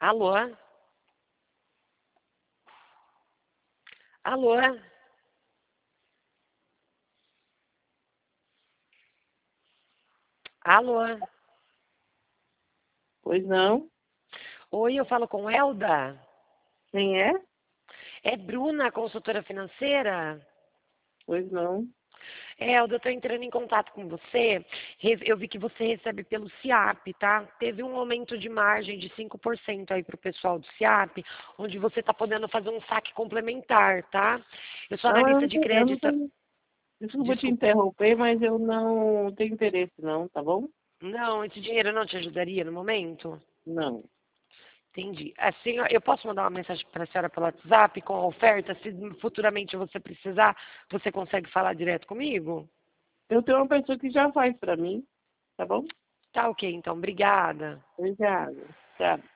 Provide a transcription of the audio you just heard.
Alô? Alô? Alô? Pois não? Oi, eu falo com Elda? Quem é? É Bruna, consultora financeira? Pois não. Elda, eu estou entrando em contato com você. Eu vi que você recebe pelo SIAP, tá? Teve um aumento de margem de 5% aí para o pessoal do SIAP, onde você está podendo fazer um saque complementar, tá? Eu sou Não, analista de eu não crédito. tenho. Desculpa te Desculpa. interromper, mas eu não tenho interesse, não, tá bom? Não, esse dinheiro não te ajudaria no momento? Não. Entendi. Assim, eu posso mandar uma mensagem para a senhora pelo WhatsApp com a oferta? Se futuramente você precisar, você consegue falar direto comigo? Eu tenho uma pessoa que já faz pra mim, tá bom? Tá ok, então. Obrigada. Obrigada. Tchau.